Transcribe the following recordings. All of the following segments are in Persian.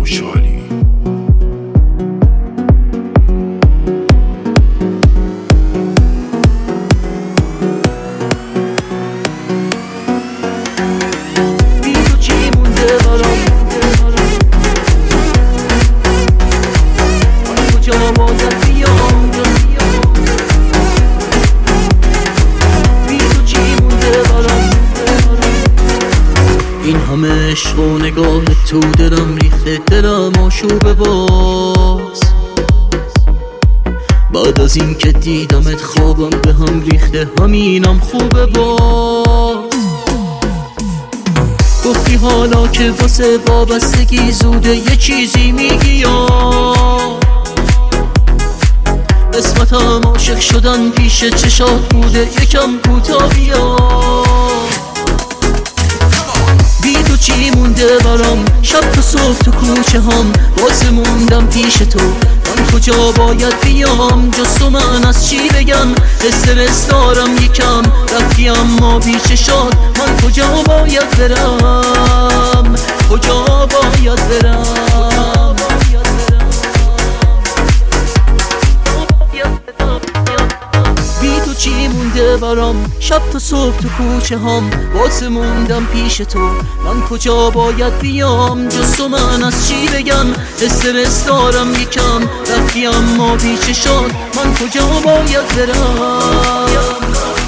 خوشحالی. بی تو چی مونده برام، من کجا باید بیام، بی تو چی مونده برام. این همه عشق و نگاه تو دلم ریخته، دلم آشوب باز. بعد از این که دیدمت خوابم به هم ریخته، همینم خوبه باز. گفتی حالا که واسه وابستگی زوده یه چیزی میگی یا قسمتم عاشق شدن پیش چشات بوده، یکم کوتاه بیا. بی تو چی مونده برام، شب تا صبح تو کوچه هم واسه موندم پیش تو. من کجا باید بیام جز تو، من از چی بگم؟ استرس دارم یکم، رفتی اما بی چشات. من کجا باید برم، کجا باید برم؟ بی تو چی مونده برام، شب تا صبح تو کوچه هم واسه موندم پیش تو. من کجا باید بیام جز تو، من از چی بگم؟ استرس دارم یکم، رفتی اما بی چشات. من کجا باید برم؟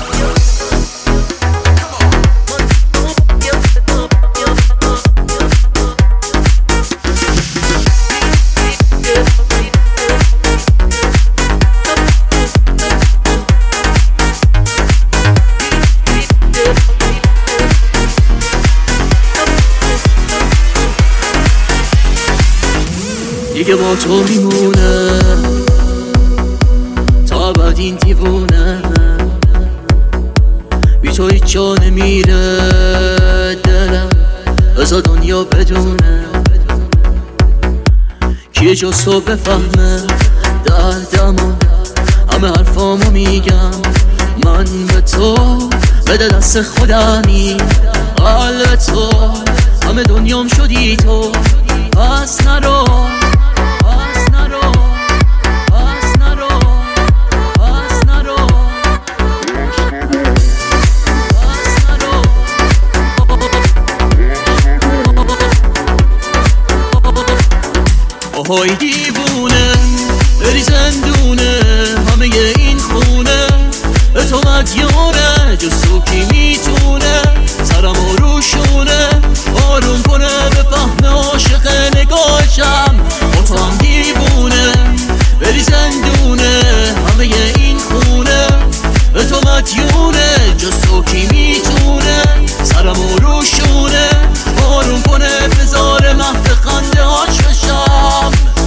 دیگه با تو میمونه تا بعد این دیوونه، بی تو هیچ جا نمیره دلم، بذار دنیا بدونه کیه جز تو بفهمه دردمو. همه حرفامو میگم من به تو، بده دست خودمی قلب تو. همه دنیام شدی تو، پس نرو، پس نرو، پس نرو، پس نرو، پس نرو. آهای دیوونه بری زندونه، همه این خونه به تو مدیونه، جز تو کی میتونه سرمو روشونه آروم کنه، به فهم عاشق نگاهشم. با تو هم دیوونه بری زندونه، همه این خونه به تو مدیونه، جز تو کی میتونه سرمو روشونه آروم کنه، بذار مهد خنده هاش بشم.